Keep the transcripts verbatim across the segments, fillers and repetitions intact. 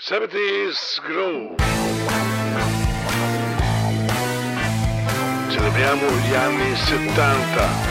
seventies Groove. Celebriamo gli anni settanta.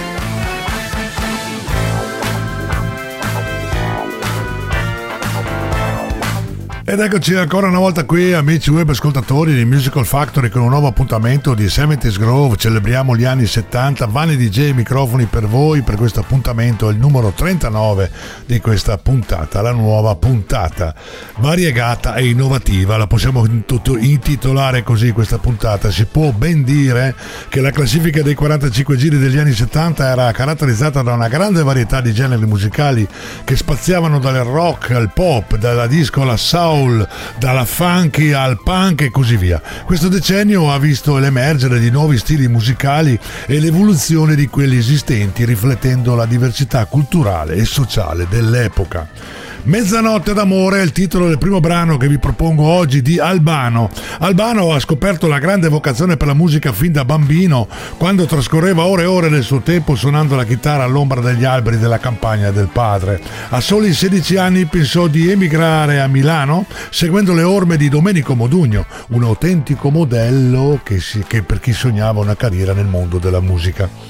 Ed eccoci ancora una volta qui, amici web ascoltatori di Musical Factory, con un nuovo appuntamento di seventies Groove. Celebriamo gli anni settanta. Vanni D J, microfoni per voi per questo appuntamento, il numero trentanove di questa puntata, la nuova puntata variegata e innovativa, la possiamo intitolare così questa puntata. Si può ben dire che la classifica dei quarantacinque giri degli anni settanta era caratterizzata da una grande varietà di generi musicali che spaziavano dal rock al pop, dalla disco alla soul, dalla funky al punk e così via. Questo decennio ha visto l'emergere di nuovi stili musicali e l'evoluzione di quelli esistenti, riflettendo la diversità culturale e sociale dell'epoca. Mezzanotte d'amore è il titolo del primo brano che vi propongo oggi di Albano. Albano ha scoperto la grande vocazione per la musica fin da bambino, quando trascorreva ore e ore del suo tempo suonando la chitarra all'ombra degli alberi della campagna del padre. A soli sedici anni pensò di emigrare a Milano, seguendo le orme di Domenico Modugno, un autentico modello che, si, che per chi sognava una carriera nel mondo della musica.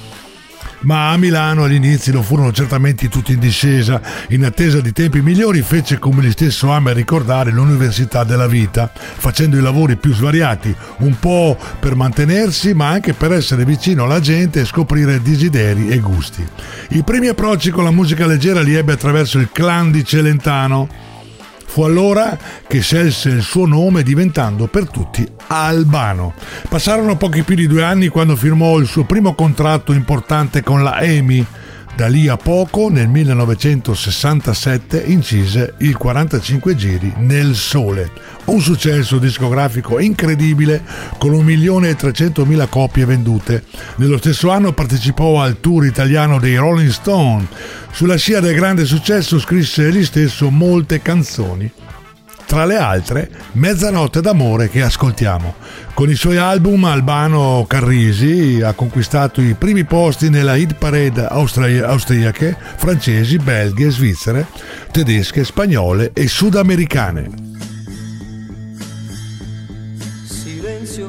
Ma a Milano agli inizi non furono certamente tutti in discesa. In attesa di tempi migliori fece, come lui stesso ama ricordare, l'università della vita, facendo i lavori più svariati, un po' per mantenersi ma anche per essere vicino alla gente e scoprire desideri e gusti. I primi approcci con la musica leggera li ebbe attraverso il clan di Celentano. Fu allora che scelse il suo nome, diventando per tutti Albano. Passarono pochi più di due anni quando firmò il suo primo contratto importante con la E M I. Da lì a poco, nel millenovecentosessantasette, incise il quarantacinque giri Nel Sole, un successo discografico incredibile con un milione e trecentomila copie vendute. Nello stesso anno partecipò al tour italiano dei Rolling Stone. Sulla scia del grande successo scrisse egli stesso molte canzoni, tra le altre Mezzanotte d'amore, che ascoltiamo. Con i suoi album Albano Carrisi ha conquistato i primi posti nella hit parade austri- austriache, francesi, belghe, svizzere, tedesche, spagnole e sudamericane. Silenzio,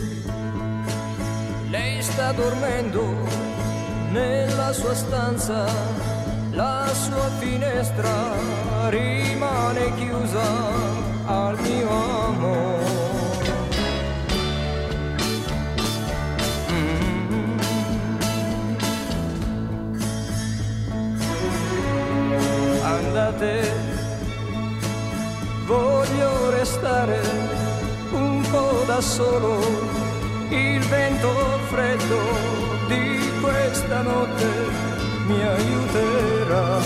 lei sta dormendo nella sua stanza, la sua finestra rimane chiusa al mio amore. Mm. Andate, voglio restare un po' da solo, il vento freddo di questa notte mi aiuterà.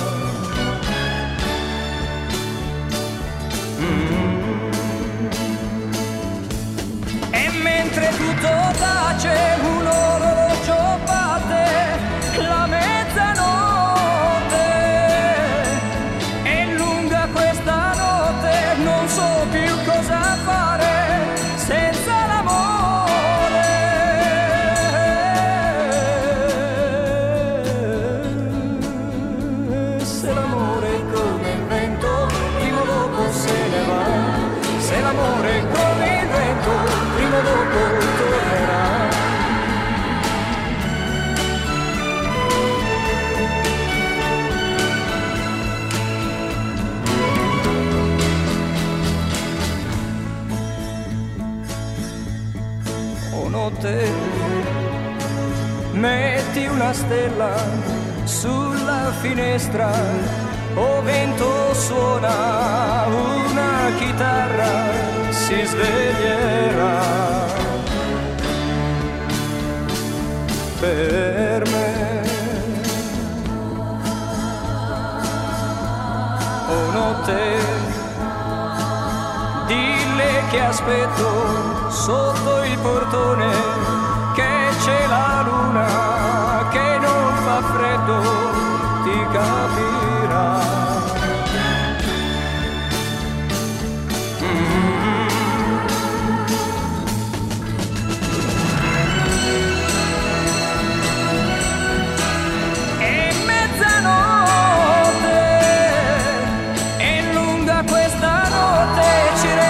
Mm. E mentre tutto tace, un orologio batte la mezzanotte. È lunga questa notte, non so più cosa fare senza l'amore. Se l'amore è come il vento, prima o dopo se ne va. Se l'amore è come il vento, prima o dopo tornerà. O notte, metti una stella sulla finestra, o vento suona una chitarra, si sveglierà per me. O notte, dille che aspetto sotto il portone, che c'è la luna, che non fa freddo, ti capirà. E mezzanotte, è lunga questa notte, ci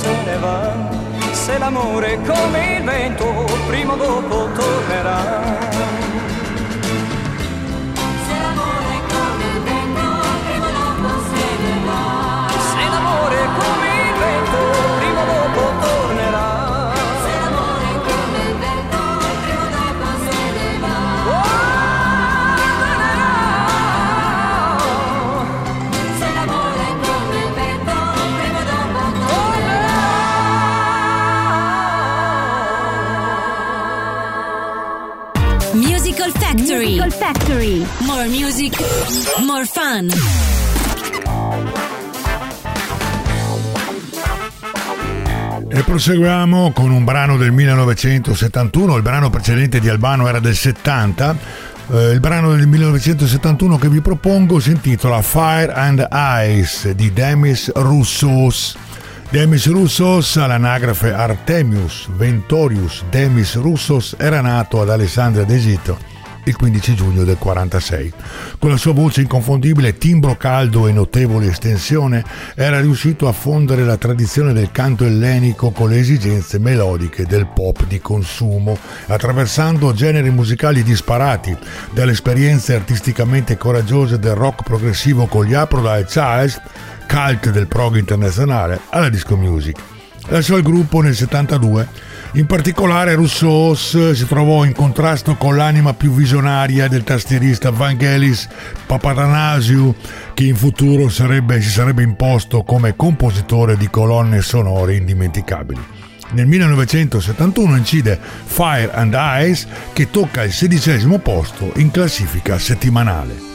se ne va, se l'amore è come il vento, prima o dopo tornerà. Se l'amore è come il vento, prima o dopo se ne va. Se l'amore è come il vento, prima o dopo tornerà. Se l'amore è come il vento, prima o dopo se ne va. Se l'amore è come il vento, prima o dopo tornerà. Musical Factory. Musical Factory. More music, more fun. E proseguiamo con un brano del millenovecentosettantuno. Il brano precedente di Albano era del settanta. Eh, il brano del millenovecentosettantuno che vi propongo si intitola Fire and Ice di Demis Roussos. Demis Roussos, all'anagrafe Artemius Ventorius Demis Roussos, era nato ad Alessandria d'Egitto il quindici giugno del quarantasei. Con la sua voce inconfondibile, timbro caldo e notevole estensione, era riuscito a fondere la tradizione del canto ellenico con le esigenze melodiche del pop di consumo, attraversando generi musicali disparati, dalle esperienze artisticamente coraggiose del rock progressivo con gli Aphrodite Child, cult del prog internazionale, alla disco music. Lasciò il gruppo nel settantadue. In particolare Roussos si trovò in contrasto con l'anima più visionaria del tastierista Vangelis Papatanasiou, che in futuro sarebbe, si sarebbe imposto come compositore di colonne sonore indimenticabili. Nel millenovecentosettantuno incide Fire and Ice, che tocca il sedicesimo posto in classifica settimanale.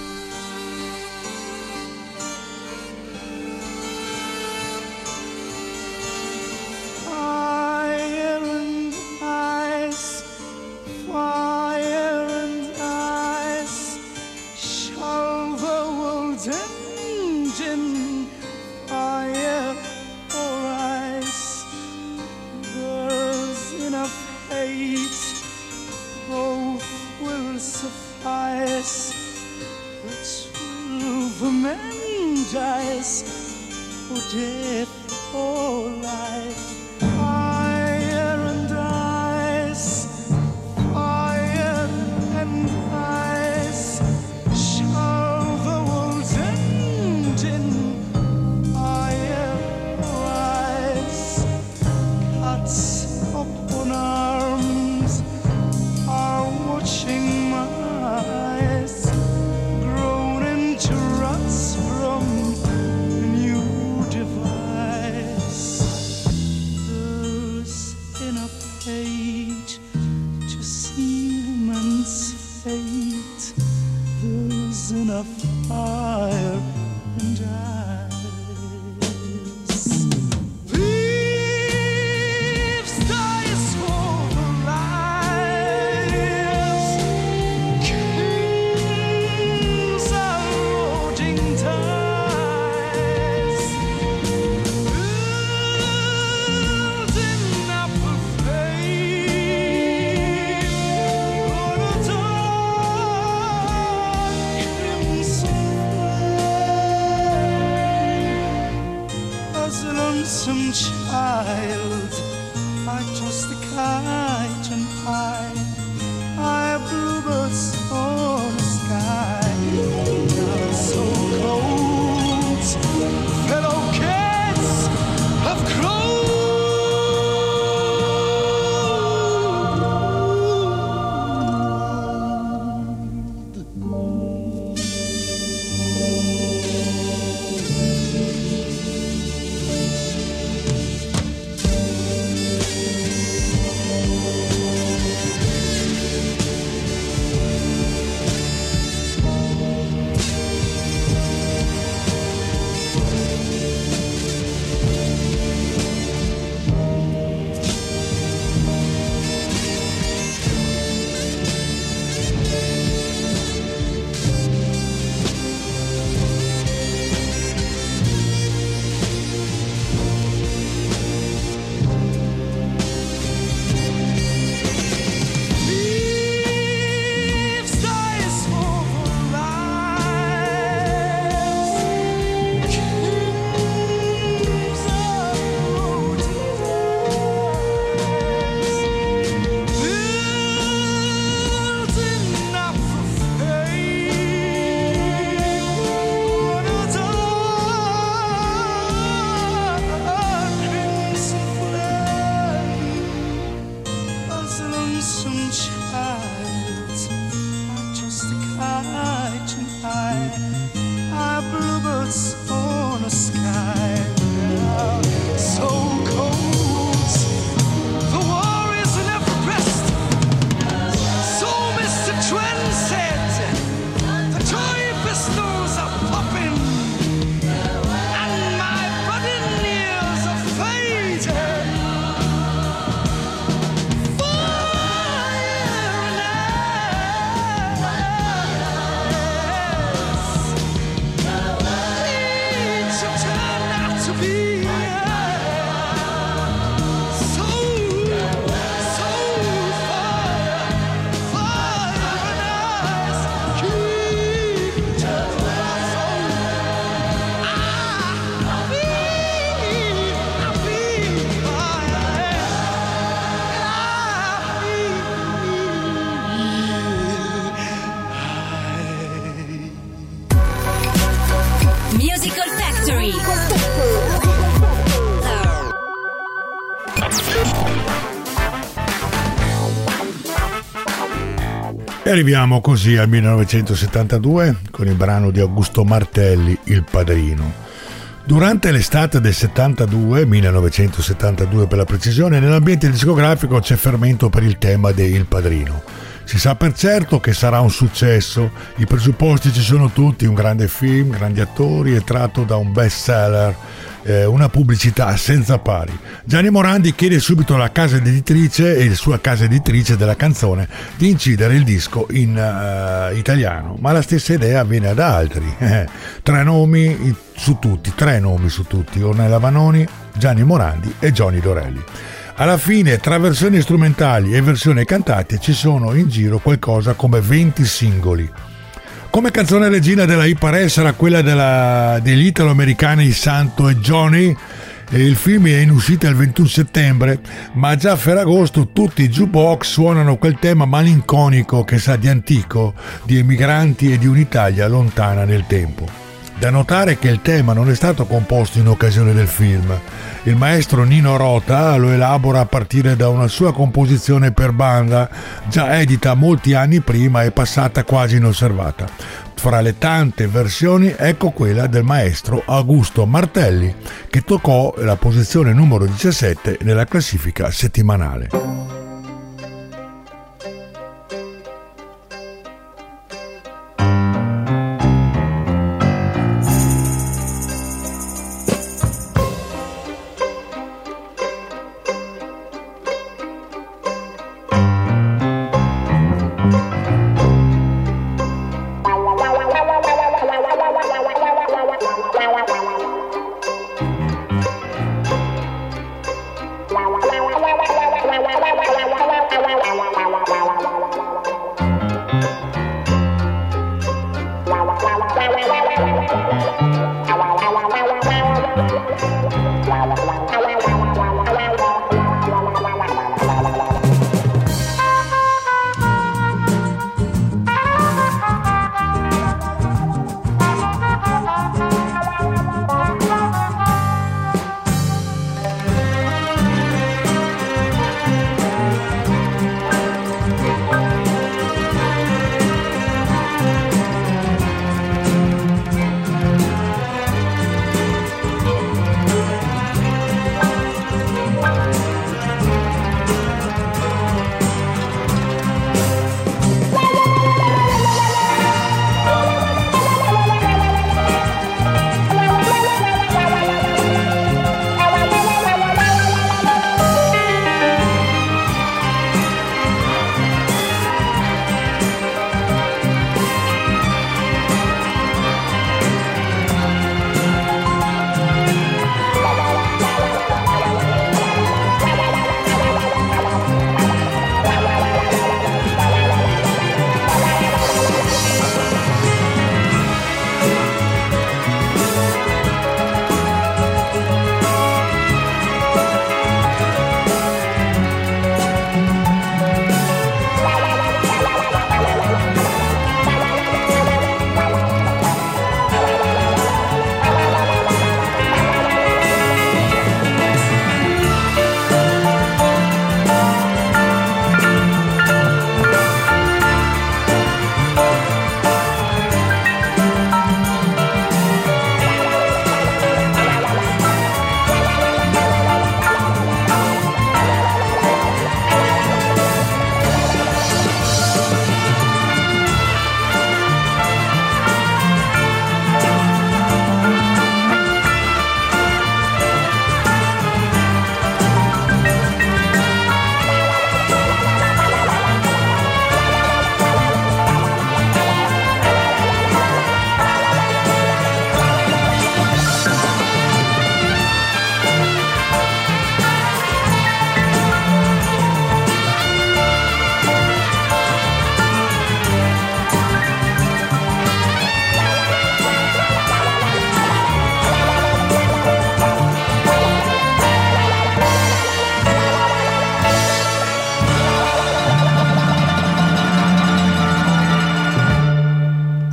E arriviamo così al millenovecentosettantadue con il brano di Augusto Martelli, Il Padrino. Durante l'estate del settantadue, millenovecentosettantadue per la precisione, nell'ambiente discografico c'è fermento per il tema di Il Padrino. Si sa per certo che sarà un successo, i presupposti ci sono tutti, un grande film, grandi attori e tratto da un best seller, eh, una pubblicità senza pari. Gianni Morandi chiede subito alla casa editrice e la sua casa editrice della canzone di incidere il disco in uh, italiano, ma la stessa idea viene da altri. tre nomi su tutti, tre nomi su tutti, Ornella Vanoni, Gianni Morandi e Johnny Dorelli. Alla fine, tra versioni strumentali e versioni cantate, ci sono in giro qualcosa come venti singoli. Come canzone regina della hit parade sarà quella della, degli italo-americani Santo e Johnny. E il film è in uscita il ventuno settembre, ma già a Ferragosto tutti i jukebox suonano quel tema malinconico che sa di antico, di emigranti e di un'Italia lontana nel tempo. Da notare che il tema non è stato composto in occasione del film. Il maestro Nino Rota lo elabora a partire da una sua composizione per banda, già edita molti anni prima e passata quasi inosservata. Fra le tante versioni, ecco quella del maestro Augusto Martelli, che toccò la posizione numero diciassette nella classifica settimanale.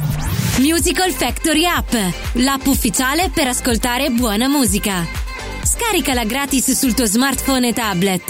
Musical Factory App, l'app ufficiale per ascoltare buona musica. Scaricala gratis sul tuo smartphone e tablet.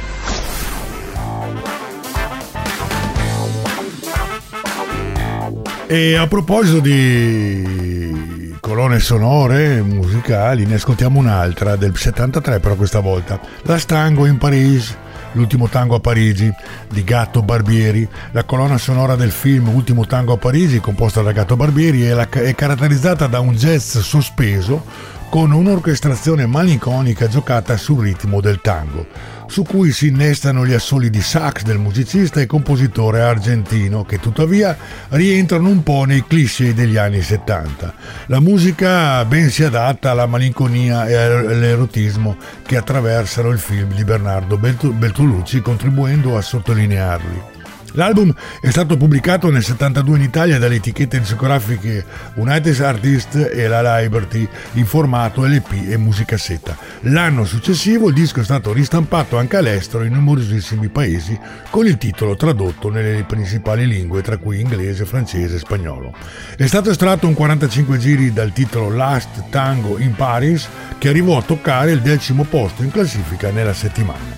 E a proposito di colonne sonore musicali, ne ascoltiamo un'altra del settantatré, però questa volta Last Tango in Paris, l'ultimo tango a Parigi di Gatto Barbieri. La colonna sonora del film Ultimo tango a Parigi, composta da Gatto Barbieri, è, la, è caratterizzata da un jazz sospeso con un'orchestrazione malinconica giocata sul ritmo del tango, su cui si innestano gli assoli di sax del musicista e compositore argentino, che tuttavia rientrano un po' nei cliché degli anni settanta. La musica ben si adatta alla malinconia e all'erotismo che attraversano il film di Bernardo Bertolucci, contribuendo a sottolinearli. L'album è stato pubblicato nel settantadue in Italia dalle etichette discografiche United Artists e la Liberty in formato L P e musicassetta. L'anno successivo il disco è stato ristampato anche all'estero in numerosissimi paesi con il titolo tradotto nelle principali lingue, tra cui inglese, francese e spagnolo. È stato estratto un quarantacinque giri dal titolo Last Tango in Paris, che arrivò a toccare il decimo posto in classifica nella settimana.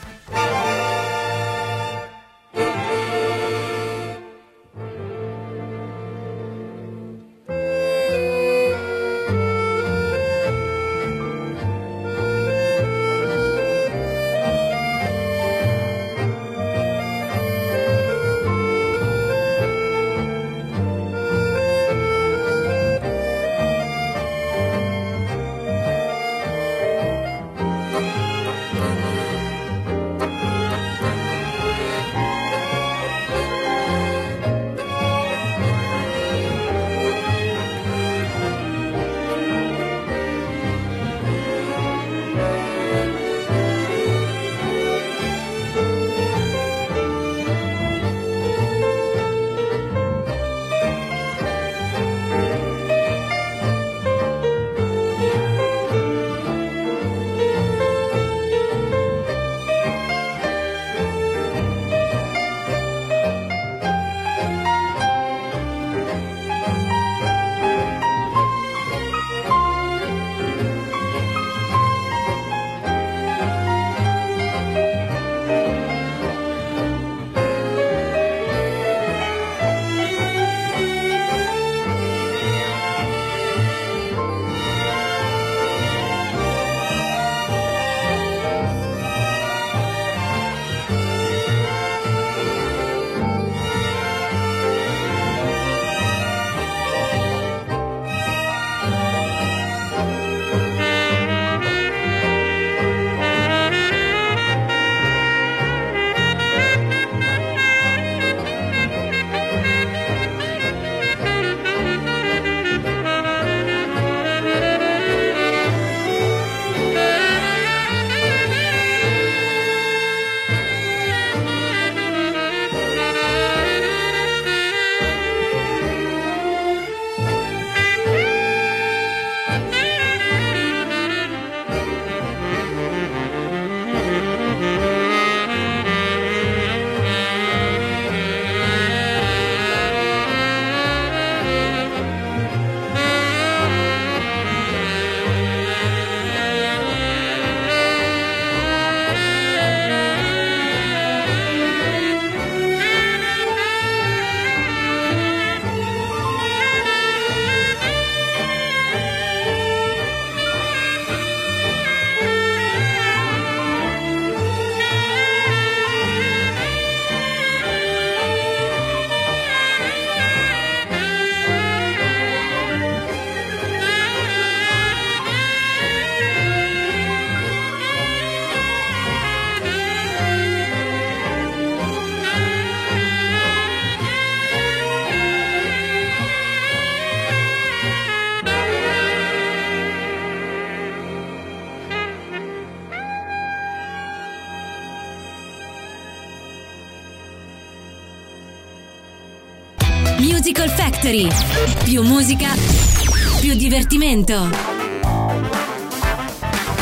Musical Factory. Più musica, più divertimento.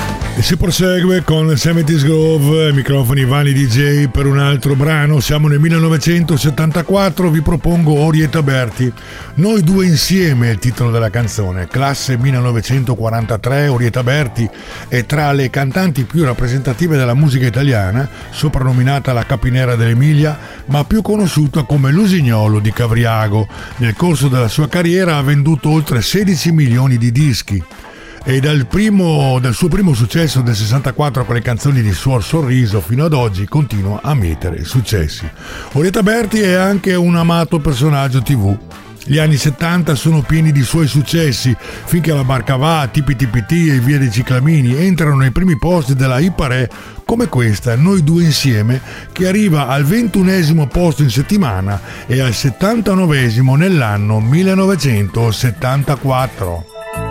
Si prosegue con settanta Grove, microfoni Vanni D J per un altro brano. Siamo nel millenovecentosettantaquattro, vi propongo Orietta Berti. Noi due insieme è il titolo della canzone. Classe millenovecentoquarantatré, Orietta Berti è tra le cantanti più rappresentative della musica italiana, soprannominata la Capinera dell'Emilia, ma più conosciuta come l'Usignolo di Cavriago. Nel corso della sua carriera ha venduto oltre sedici milioni di dischi. E dal, primo, dal suo primo successo del sessantaquattro con le canzoni di Suor Sorriso fino ad oggi continua a mietere successi. Orietta Berti è anche un amato personaggio tivù. Gli anni settanta sono pieni di suoi successi, Finché la barca va, Tipi Tipi Ti e Via dei Ciclamini entrano nei primi posti della Hit-Parade, come questa, Noi due insieme, che arriva al ventunesimo posto in settimana e al settantanovesimo nell'anno millenovecentosettantaquattro.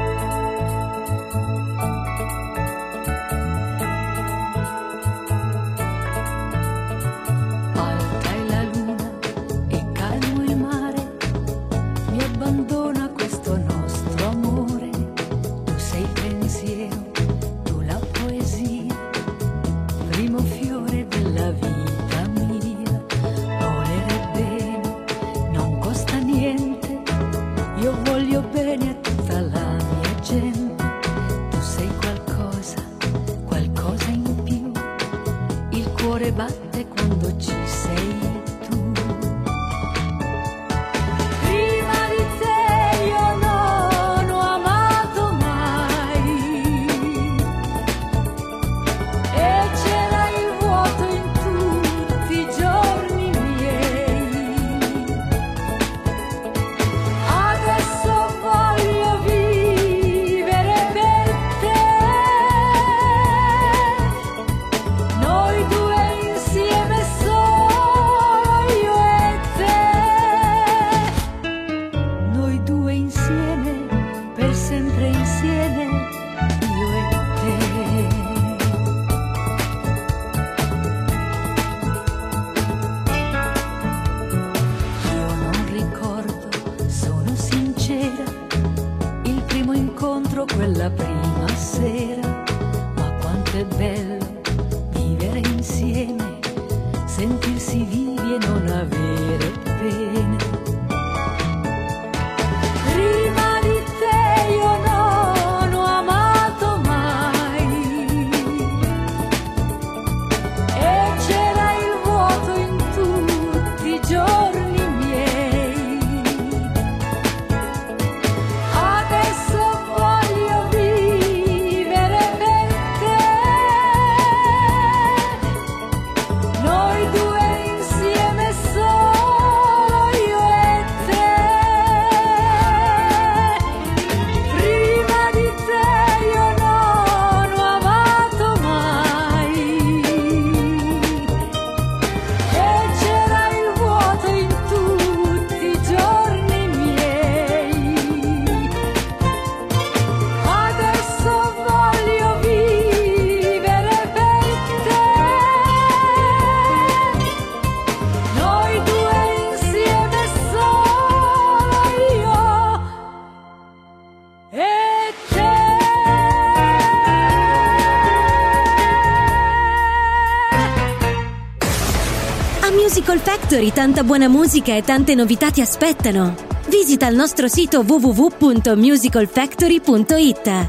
Musical Factory, tanta buona musica e tante novità ti aspettano. Visita il nostro sito w w w punto musical factory punto i t.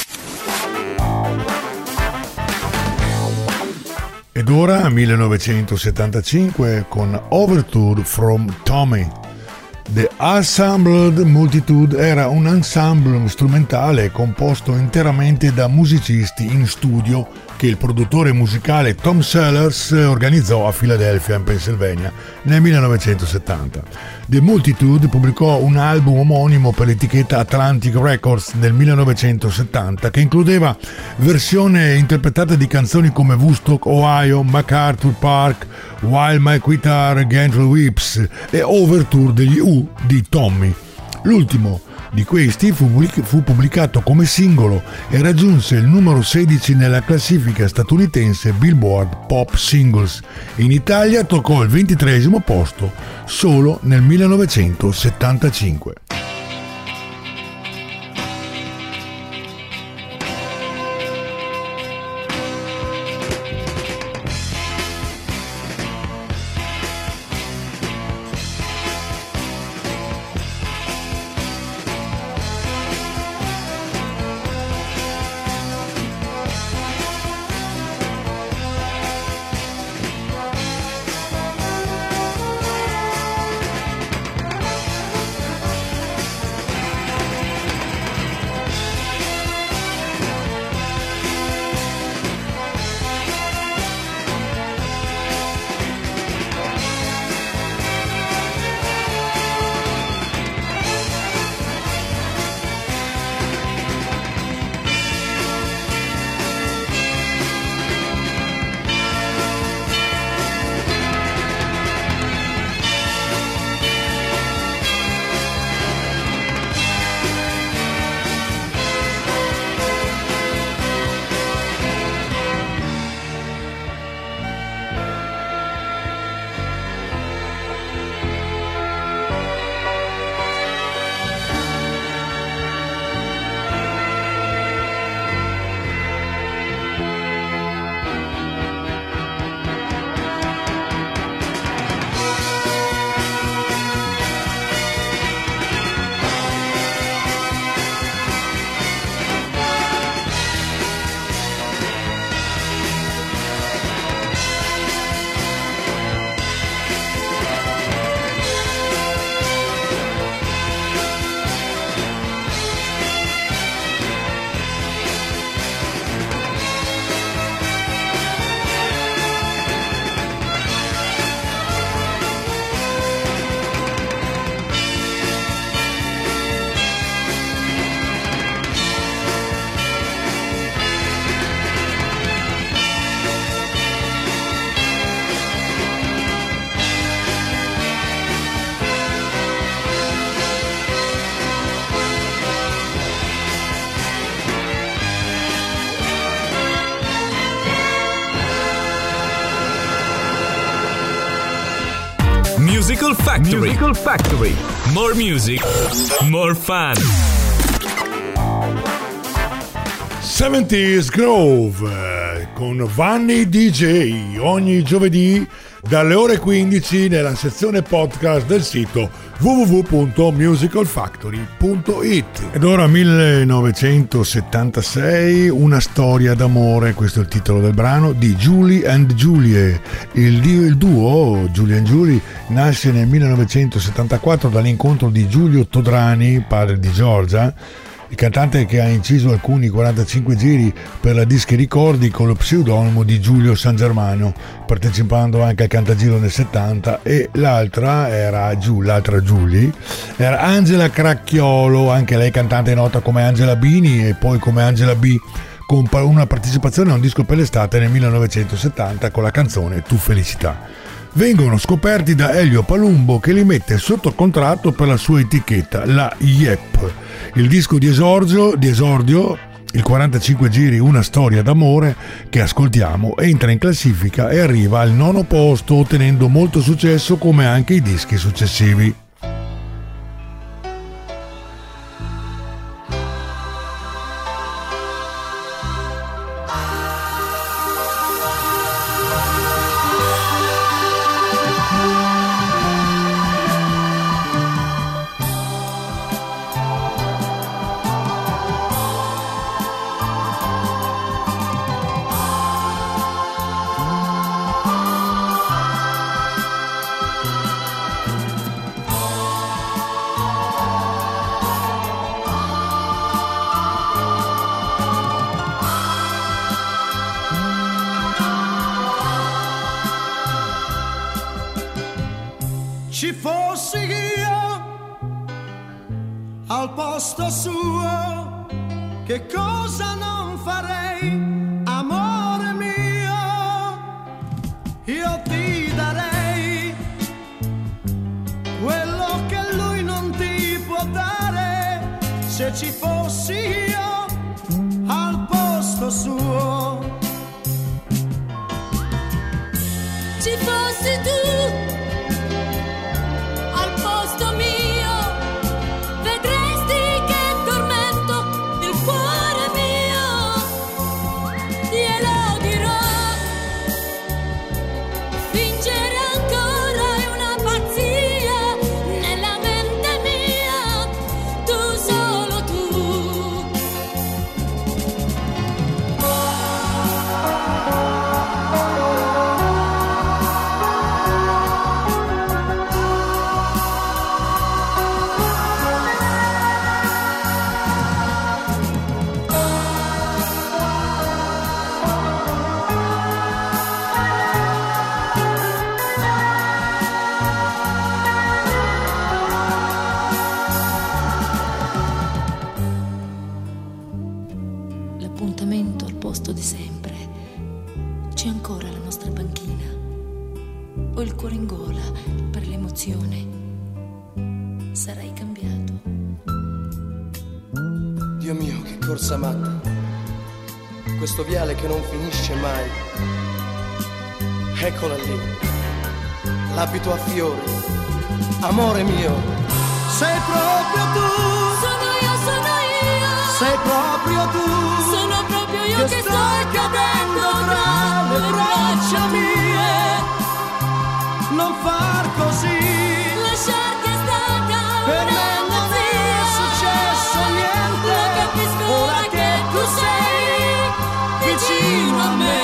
Ed ora millenovecentosettantacinque con Overture from Tommy. The Assembled Multitude era un ensemble strumentale composto interamente da musicisti in studio che il produttore musicale Tom Sellers organizzò a Philadelphia, in Pennsylvania, nel millenovecentosettanta. The Multitude pubblicò un album omonimo per l'etichetta Atlantic Records nel millenovecentosettanta che includeva versioni interpretate di canzoni come Woodstock, Ohio, MacArthur Park, While My Guitar Gently Weeps e Overture degli U di Tommy. L'ultimo di questi fu pubblicato come singolo e raggiunse il numero sedici nella classifica statunitense Billboard Pop Singles. In Italia toccò il ventitreesimo posto solo nel millenovecentosettantacinque. Musical Factory. Musical Factory. More music, more fun. seventies Grove eh, con Vanni D J ogni giovedì dalle ore quindici nella sezione podcast del sito w w w punto musical factory punto it. Ed ora millenovecentosettantasei, Una storia d'amore, questo è il titolo del brano, di Julie and Julie. Il, il duo Julie and Julie nasce nel millenovecentosettantaquattro dall'incontro di Giulio Todrani, padre di Giorgia, il cantante che ha inciso alcuni quarantacinque giri per la Dischi Ricordi con lo pseudonimo di Giulio San Germano, partecipando anche al Cantagiro nel settanta, e l'altra era Giù, l'altra Julie, era Angela Cracchiolo, anche lei cantante nota come Angela Bini e poi come Angela B, con una partecipazione a un disco per l'estate nel millenovecentosettanta con la canzone Tu Felicità. Vengono scoperti da Elio Palumbo, che li mette sotto contratto per la sua etichetta, la Yep. Il disco di esordio, di esordio, il quarantacinque giri Una storia d'amore, che ascoltiamo, entra in classifica e arriva al nono posto, ottenendo molto successo come anche i dischi successivi. Ci fossi io al posto suo, che cosa non farei, amore mio? Io ti darei quello che lui non ti può dare, se ci fossi io al posto suo. Ci fossi tu al posto mio, vedresti che tormento il cuore mio. Glielo dirò, fingere ancora è una pazzia nella mente mia, tu solo tu. L'appuntamento al posto di sempre. C'è ancora la nostra banchina. Ho il cuore in gola per l'emozione. Sarai cambiato. Dio mio, che corsa matta, questo viale che non finisce mai. Eccola lì, l'abito a fiori, amore mio. Sei proprio tu, Sono io, sono io, sei proprio tu, sono proprio io che che sto sto cadendo tra le braccia mie. Non far così, Lasciarti è stata per me una non è pazzia. successo niente. Lo capisco ora che tu sei vicino a me.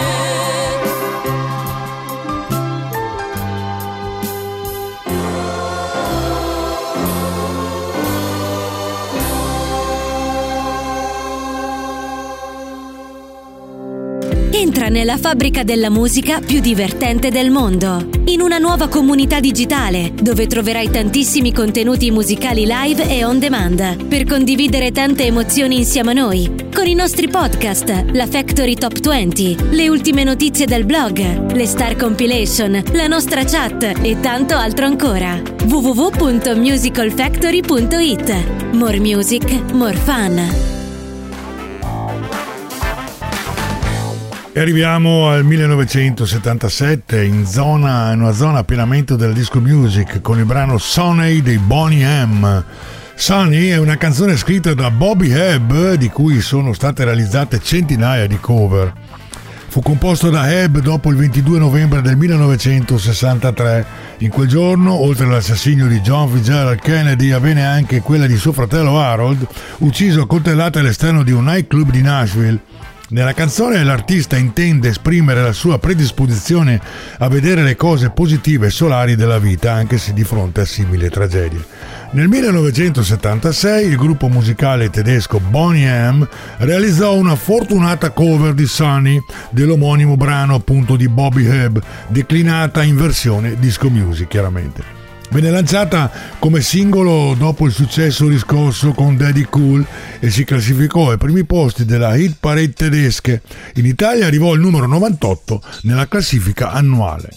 Entra nella fabbrica della musica più divertente del mondo, in una nuova comunità digitale dove troverai tantissimi contenuti musicali live e on demand per condividere tante emozioni insieme a noi, con i nostri podcast, la Factory Top venti, le ultime notizie del blog, le Star Compilation, la nostra chat e tanto altro ancora. w w w punto musical factory punto it. More music, more fun. E arriviamo al millenovecentosettantasette in zona, in una zona a pienamento della disco music con il brano Sonny dei Boney M. Sonny è una canzone scritta da Bobby Hebb di cui sono state realizzate centinaia di cover. Fu composto da Hebb dopo il ventidue novembre del millenovecentosessantatré. In quel giorno, oltre all'assassinio di John Fitzgerald Kennedy, avvenne anche quella di suo fratello Harold, ucciso a coltellate all'esterno di un nightclub di Nashville. Nella canzone l'artista intende esprimere la sua predisposizione a vedere le cose positive e solari della vita, anche se di fronte a simili tragedie. Nel millenovecentosettantasei il gruppo musicale tedesco Boney M realizzò una fortunata cover di Sonny dell'omonimo brano appunto di Bobby Hebb, declinata in versione disco music chiaramente. Venne lanciata come singolo dopo il successo riscosso con Daddy Cool e si classificò ai primi posti della hit parade tedesche. In Italia arrivò al numero novantotto nella classifica annuale.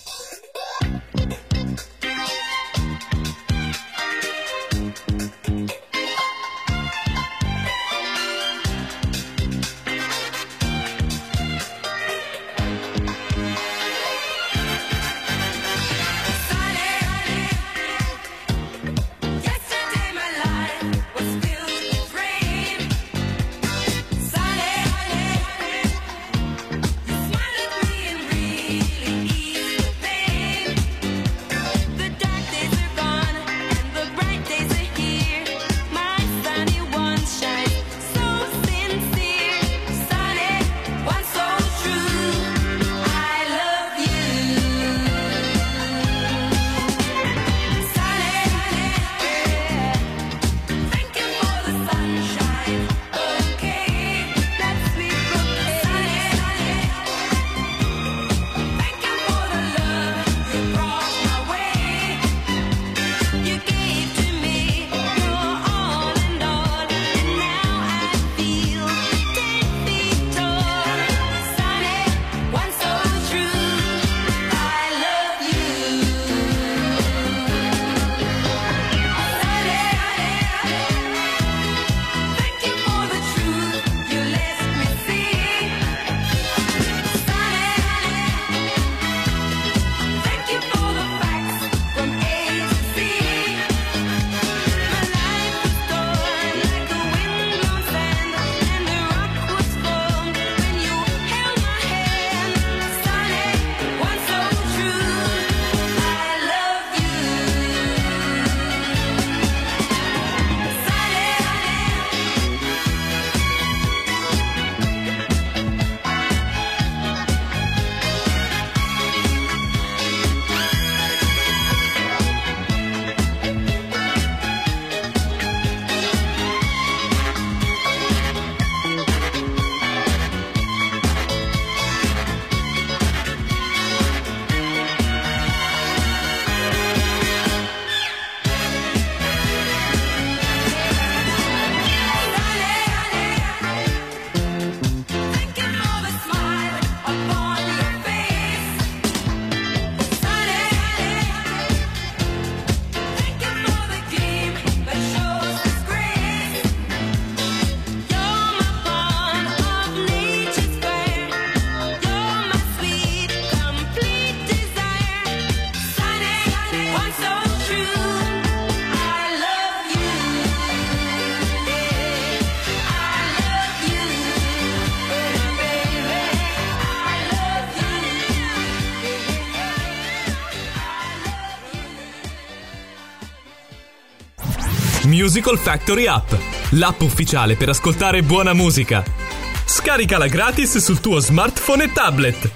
Musical Factory App, l'app ufficiale per ascoltare buona musica. Scaricala gratis sul tuo smartphone e tablet.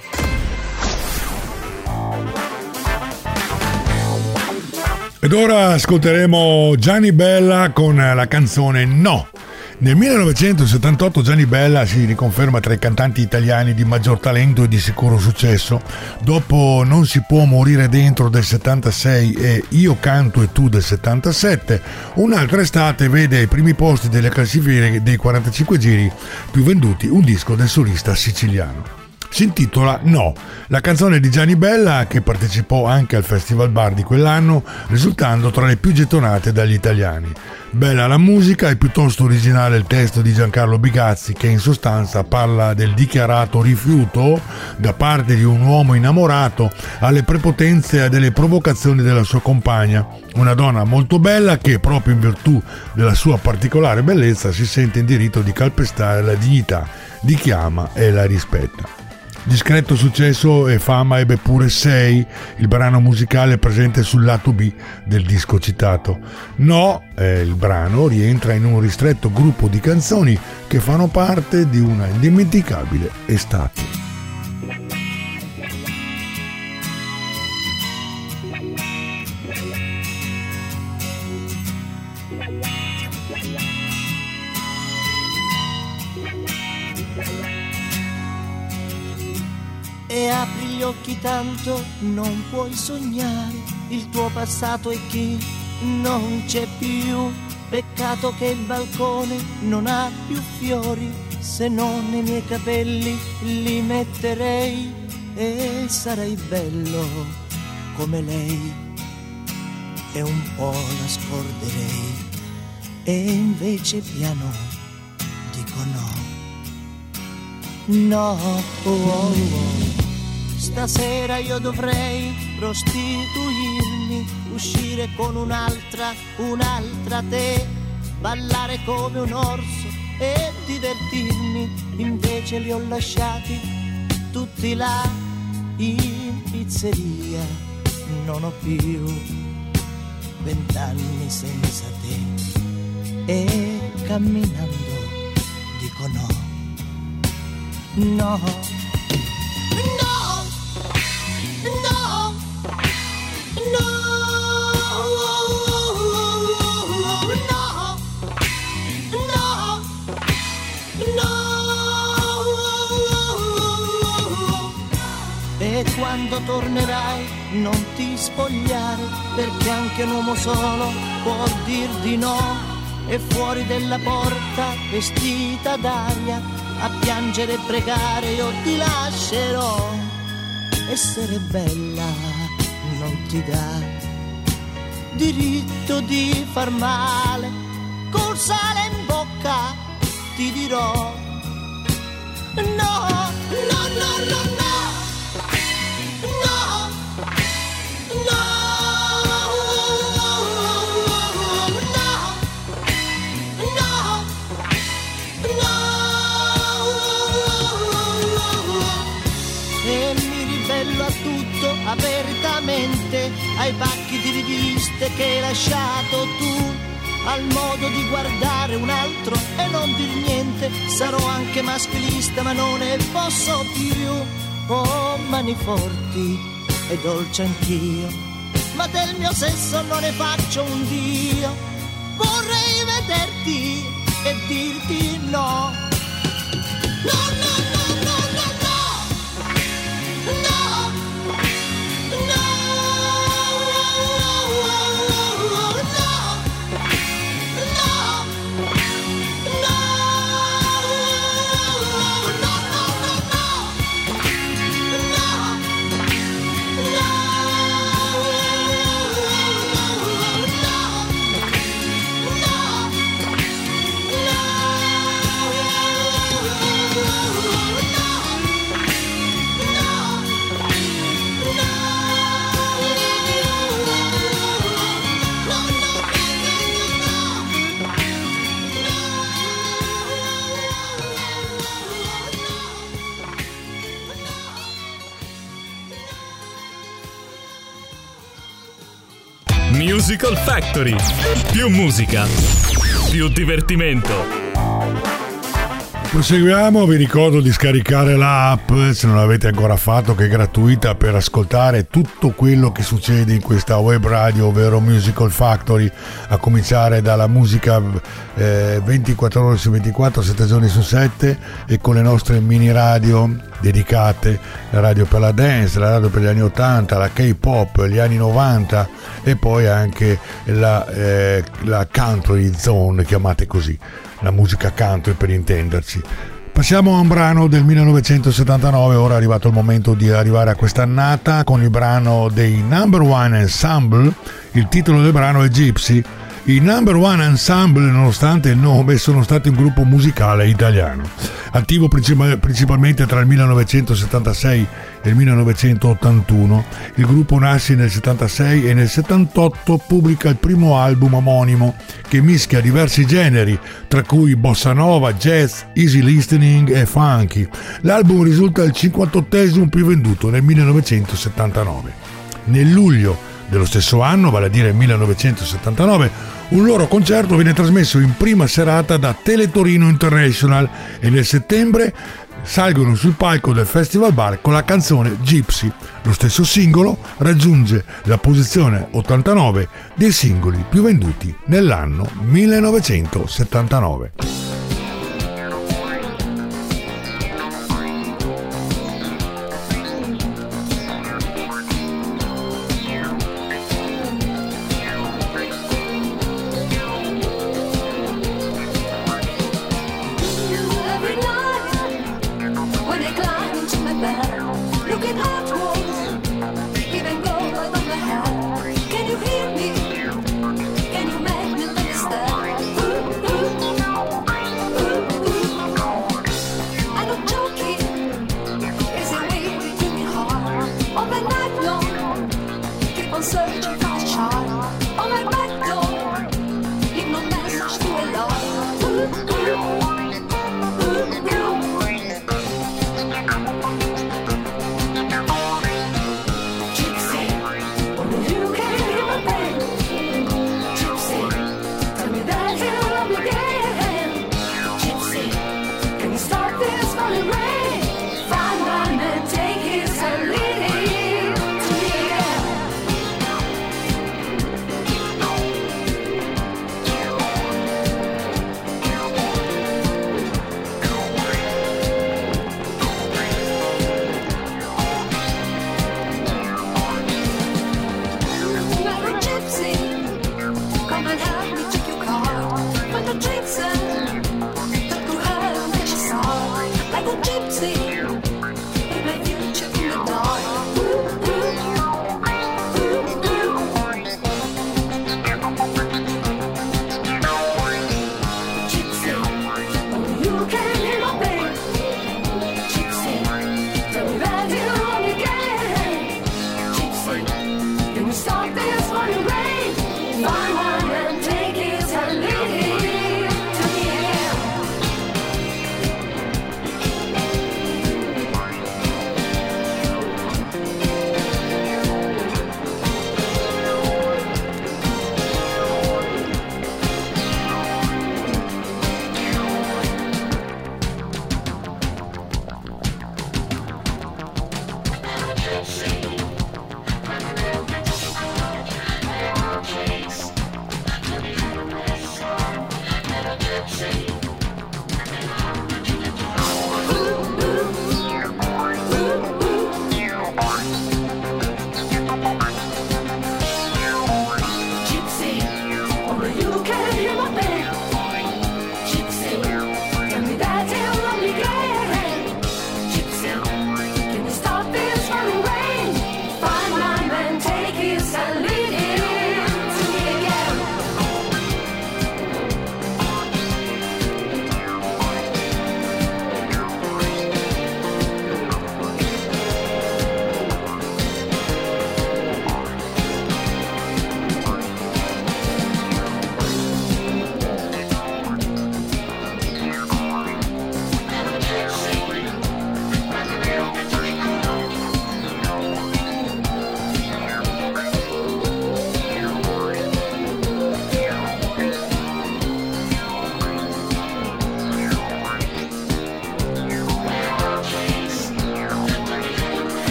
Ed ora ascolteremo Gianni Bella con la canzone No. Nel millenovecentosettantotto Gianni Bella si riconferma tra i cantanti italiani di maggior talento e di sicuro successo. Dopo Non si può morire dentro del settantasei e Io canto e tu del settantasette, un'altra estate vede ai primi posti delle classifiche dei quarantacinque giri più venduti un disco del solista siciliano. Si intitola No, la canzone di Gianni Bella che partecipò anche al Festival Bar di quell'anno, risultando tra le più gettonate dagli italiani. Bella la musica e piuttosto originale il testo di Giancarlo Bigazzi, che in sostanza parla del dichiarato rifiuto da parte di un uomo innamorato alle prepotenze e delle provocazioni della sua compagna, una donna molto bella che proprio in virtù della sua particolare bellezza si sente in diritto di calpestare la dignità di chi ama e la rispetta. Discreto successo e fama ebbe pure Sei, il brano musicale presente sul lato B del disco citato. No, eh, il brano rientra in un ristretto gruppo di canzoni che fanno parte di una indimenticabile estate. E apri gli occhi tanto non puoi sognare, il tuo passato è chi non c'è più, peccato che il balcone non ha più fiori, se non nei miei capelli li metterei e sarei bello come lei e un po' la scorderei e invece piano dico no. No, oh, oh, oh. Stasera io dovrei prostituirmi, uscire con un'altra, un'altra te, ballare come un orso e divertirmi, invece li ho lasciati tutti là in pizzeria, non ho più vent'anni senza te e camminando dico no. No, no, no, no, no, no. E quando tornerai non ti spogliare, perché anche un uomo solo può dir di no, e fuori della porta vestita d'aria a piangere e pregare io ti lascerò. Essere bella non ti dà diritto di far male, col sale in bocca ti dirò no, no, no, no, no. Apertamente ai pacchi di riviste che hai lasciato tu, al modo di guardare un altro e non dir niente. Sarò anche maschilista ma non ne posso più. Oh, mani forti e dolce anch'io, ma del mio sesso non ne faccio un dio. Vorrei vederti e dirti no. No, no, no, no, no, no. No. Musical Factory. Più musica, più divertimento. Proseguiamo, vi ricordo di scaricare l'app se non l'avete ancora fatto, che è gratuita, per ascoltare tutto quello che succede in questa web radio, ovvero Musical Factory, a cominciare dalla musica eh, ventiquattro ore su ventiquattro, sette giorni su sette, e con le nostre mini radio dedicate, la radio per la dance, la radio per gli anni ottanta, la K-pop, gli anni novanta, e poi anche la, eh, la country zone, chiamate così, la musica country per intenderci. Passiamo a un brano del millenovecentosettantanove, ora è arrivato il momento di arrivare a quest'annata con il brano dei Number One Ensemble. Il titolo del brano è Gypsy. I Number One Ensemble, nonostante il nome, sono stati un gruppo musicale italiano, attivo principalmente tra il millenovecentosettantasei e il millenovecentottantuno. Il gruppo nasce nel settantasei e nel settantotto pubblica il primo album omonimo che mischia diversi generi, tra cui bossa nova, jazz, easy listening e funky. L'album risulta il cinquantottesimo più venduto nel millenovecentosettantanove. Nel luglio dello stesso anno, vale a dire millenovecentosettantanove, un loro concerto viene trasmesso in prima serata da Teletorino International e nel settembre salgono sul palco del Festival Bar con la canzone Gypsy. Lo stesso singolo raggiunge la posizione ottantanove dei singoli più venduti nell'anno millenovecentosettantanove.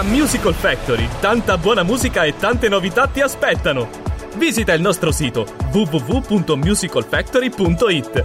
Da Musical Factory, tanta buona musica e tante novità ti aspettano. Visita il nostro sito w w w punto musical factory punto i t.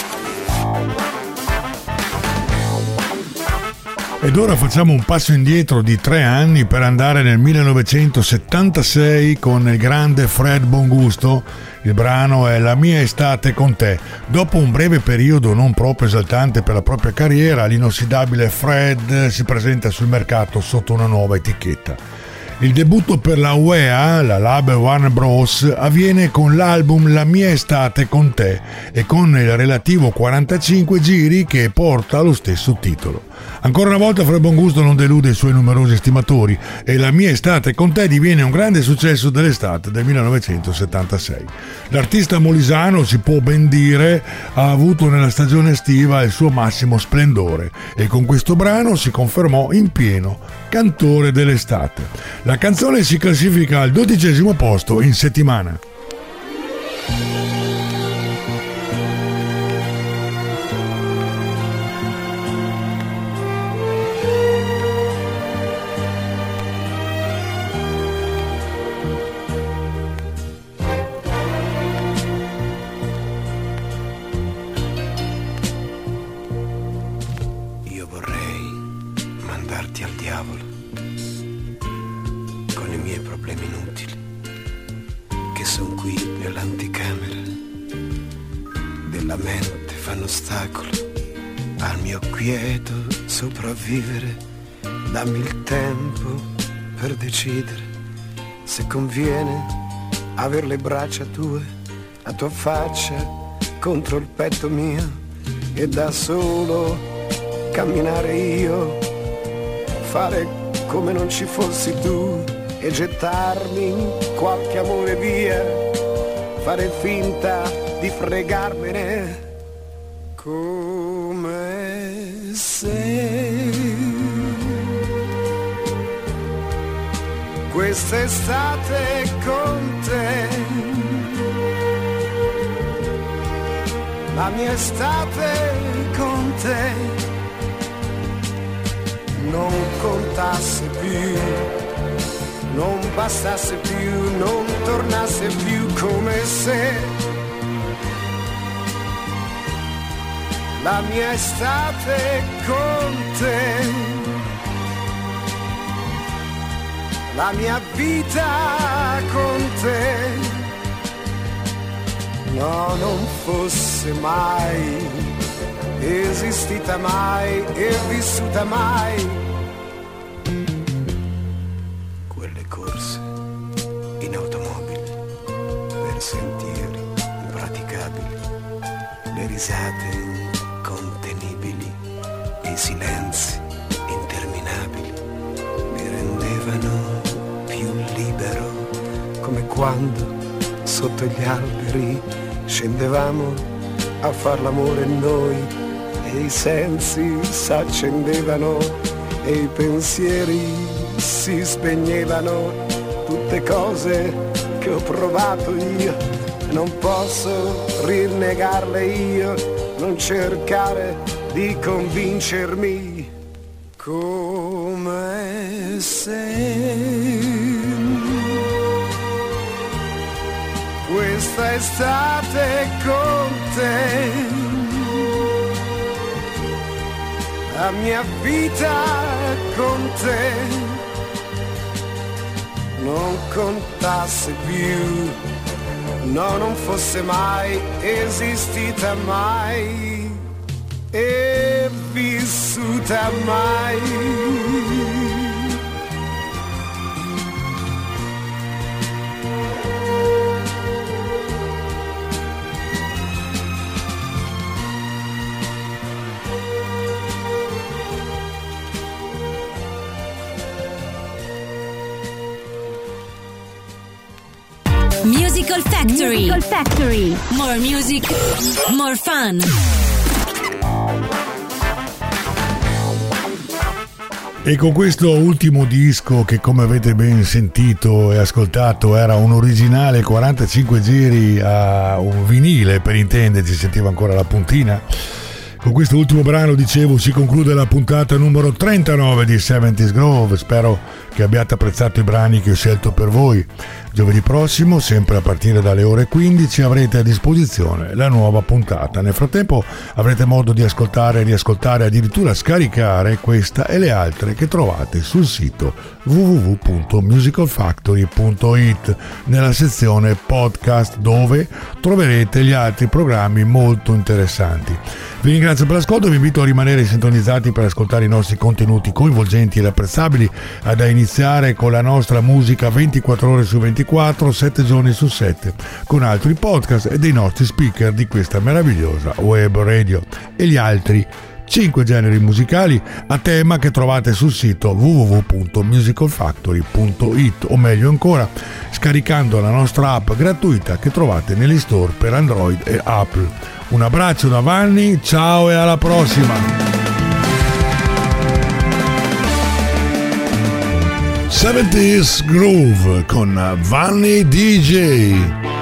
Ed ora facciamo un passo indietro di tre anni per andare nel millenovecentosettantasei con il grande Fred Bongusto. Il brano è La mia estate con te. Dopo un breve periodo non proprio esaltante per la propria carriera, l'inossidabile Fred si presenta sul mercato sotto una nuova etichetta. Il debutto per la U E A, la label Warner Bros., avviene con l'album La mia estate con te e con il relativo quarantacinque giri che porta lo stesso titolo. Ancora una volta Fred Bongusto non delude i suoi numerosi estimatori e La mia estate con te diviene un grande successo dell'estate del millenovecentosettantasei. L'artista molisano, si può ben dire, ha avuto nella stagione estiva il suo massimo splendore e con questo brano si confermò in pieno cantore dell'estate. La canzone si classifica al dodicesimo posto in settimana. Io vorrei mandarti al diavolo con i miei problemi inutili, che son qui nell'anticamera della mente, fanno ostacolo al mio quieto sopravvivere. Dammi il tempo per decidere se conviene aver le braccia tue, la tua faccia contro il petto mio e da solo camminare io, fare come non ci fossi tu e gettarmi in qualche amore via, fare finta di fregarmene come se quest'estate con te, la mia estate con te, non contasse più, non bastasse più, non tornasse più, come se la mia estate con te, la mia vita con te, no, non fosse mai esistita mai e vissuta mai. Quelle corse in automobile per sentieri impraticabili, le risate incontenibili e i silenzi interminabili mi rendevano più libero, come quando sotto gli alberi scendevamo a far l'amore noi e i sensi s'accendevano e i pensieri si spegnevano, tutte cose che ho provato io, non posso rinnegarle io, non cercare di convincermi, come se questa estate con te, la mia vita con te, non contasse più, no, non fosse mai esistita mai e vissuta mai. Musical Factory. Musical Factory. More music, more fun. E con questo ultimo disco, che come avete ben sentito e ascoltato era un originale quarantacinque giri a un vinile, per intenderci, sentiva ancora la puntina, Con questo ultimo brano, dicevo, si conclude la puntata numero trentanove di seventies Groove. Spero che abbiate apprezzato i brani che ho scelto per voi. Giovedì prossimo, sempre a partire dalle ore quindici, avrete a disposizione la nuova puntata. Nel frattempo avrete modo di ascoltare, riascoltare, addirittura scaricare questa e le altre che trovate sul sito w w w punto musical factory punto i t nella sezione podcast, dove troverete gli altri programmi molto interessanti. Vi ringrazio per l'ascolto e vi invito a rimanere sintonizzati per ascoltare i nostri contenuti coinvolgenti ed apprezzabili, ad iniziare con la nostra musica ventiquattro ore su ventiquattro, sette giorni su sette, con altri podcast e dei nostri speaker di questa meravigliosa web radio e gli altri cinque generi musicali a tema che trovate sul sito w w w punto musical factory punto i t, o meglio ancora scaricando la nostra app gratuita che trovate negli store per Android e Apple. Un abbraccio da Vanni, ciao e alla prossima! seventies Groove con Vanni D J.